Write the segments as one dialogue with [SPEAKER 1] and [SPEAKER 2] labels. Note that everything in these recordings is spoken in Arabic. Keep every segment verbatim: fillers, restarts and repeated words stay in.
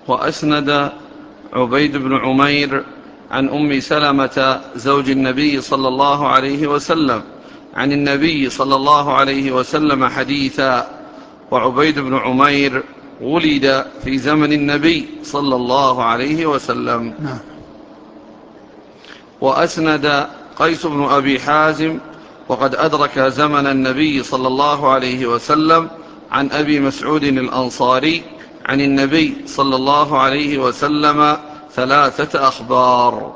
[SPEAKER 1] وأسند عبيد بن عمير عن أم سلمة زوج النبي صلى الله عليه وسلم عن النبي صلى الله عليه وسلم حديثا. وعبيد بن عمير ولد في زمن النبي صلى الله عليه وسلم. وأسند قيس بن أبي حازم وقد أدرك زمن النبي صلى الله عليه وسلم عن أبي مسعود الأنصاري عن النبي صلى الله عليه وسلم ثلاثة أخبار.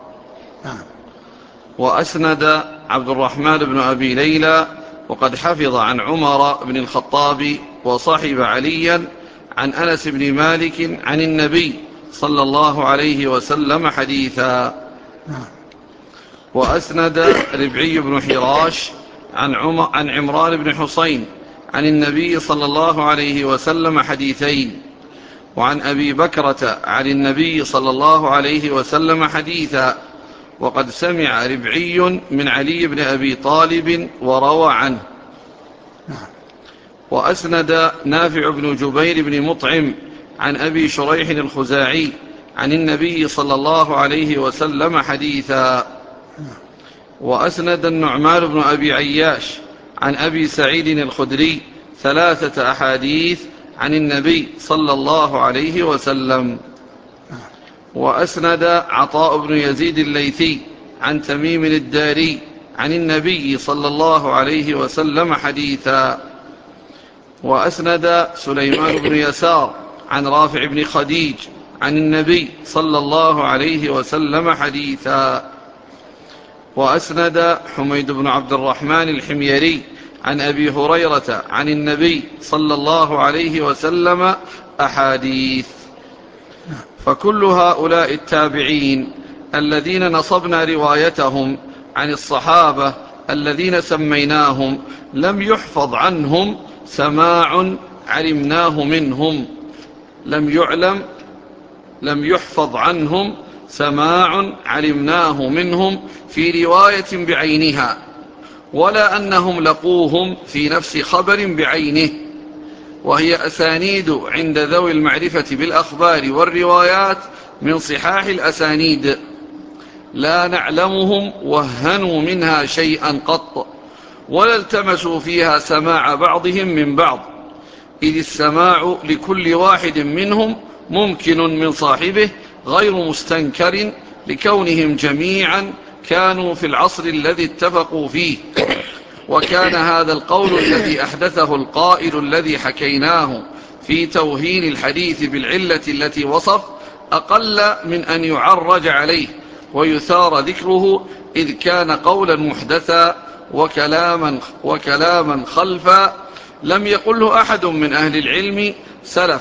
[SPEAKER 1] وأسند عبد الرحمن بن أبي ليلى وقد حفظ عن عمر بن الخطاب وصحب عليا عن أنس بن مالك عن النبي صلى الله عليه وسلم حديثا. وأسند ربعي بن حراش عن, عن عمران بن حسين عن النبي صلى الله عليه وسلم حديثين. وعن أبي بكرة عن النبي صلى الله عليه وسلم حديثا. وقد سمع ربعي من علي بن أبي طالب وروى عنه. وأسند نافع بن جبير بن مطعم عن أبي شريح الخزاعي عن النبي صلى الله عليه وسلم حديثا. وأسند النعمان بن أبي عياش عن أبي سعيد الخدري ثلاثة أحاديث عن النبي صلى الله عليه وسلم. وأسند عطاء بن يزيد الليثي عن تميم الداري عن النبي صلى الله عليه وسلم حديثا. وأسند سليمان بن يسار عن رافع بن خديج عن النبي صلى الله عليه وسلم حديثا. وأسند حميد بن عبد الرحمن الحميري عن أبي هريرة عن النبي صلى الله عليه وسلم أحاديث. فكل هؤلاء التابعين الذين نصبنا روايتهم عن الصحابة الذين سميناهم لم يحفظ عنهم سماع علمناه منهم لم يعلم لم يحفظ عنهم سماع علمناه منهم في رواية بعينها، ولا أنهم لقوهم في نفس خبر بعينه، وهي أسانيد عند ذوي المعرفة بالأخبار والروايات من صحاح الأسانيد، لا نعلمهم وهنوا منها شيئا قط، ولا التمسوا فيها سماع بعضهم من بعض، إذ السماع لكل واحد منهم ممكن من صاحبه غير مستنكر، لكونهم جميعا كانوا في العصر الذي اتفقوا فيه. وكان هذا القول الذي أحدثه القائل الذي حكيناه في توهين الحديث بالعلة التي وصف أقل من أن يعرج عليه ويثار ذكره، إذ كان قولا محدثا وكلاما, وكلاما خلفا لم يقله أحد من أهل العلم سلف،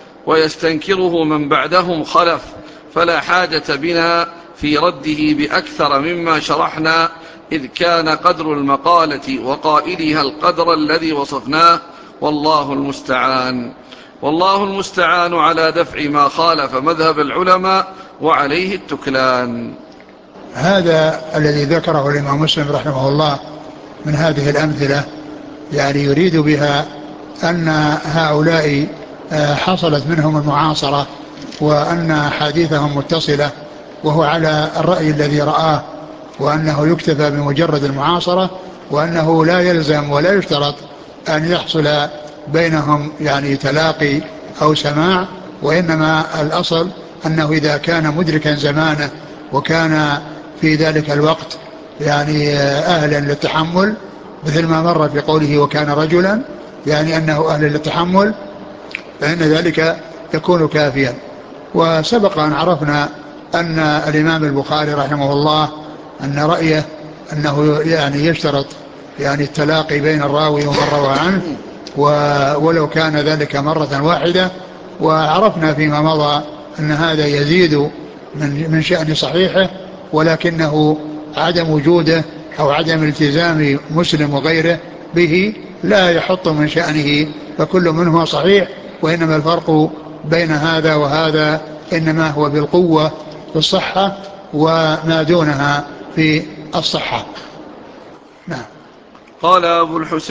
[SPEAKER 1] ويستنكره من بعدهم خلف، فلا حاجة بنا في رده بأكثر مما شرحنا، إذ كان قدر المقالة وقائلها القدر الذي وصفناه، والله المستعان. والله المستعان على دفع ما خالف مذهب العلماء، وعليه التكلان.
[SPEAKER 2] هذا الذي ذكره الإمام مسلم رحمه الله من هذه الأمثلة يعني يريد بها أن هؤلاء حصلت منهم المعاصرة، وأن حديثهم متصلة، وهو على الرأي الذي رآه، وأنه يكتفى بمجرد المعاصرة، وأنه لا يلزم ولا يشترط أن يحصل بينهم يعني تلاقي أو سماع، وإنما الأصل أنه إذا كان مدركا زمانه وكان في ذلك الوقت يعني أهلا للتحمل، مثل ما مر في قوله وكان رجلا، يعني أنه أهل للتحمل، فإن ذلك يكون كافيا. وسبق أن عرفنا أن الإمام البخاري رحمه الله أن رأيه أنه يعني يشترط يعني التلاقي بين الراوي ومن روى عنه، ولو كان ذلك مرة واحدة. وعرفنا فيما مضى أن هذا يزيد من من شأن صحيحه، ولكنه عدم وجوده أو عدم التزام مسلم وغيره به لا يحط من شأنه، فكل منه صحيح، وإنما الفرق بين هذا وهذا إنما هو بالقوة في الصحة وما دونها في الصحة.
[SPEAKER 1] نعم. قال أبو الحسين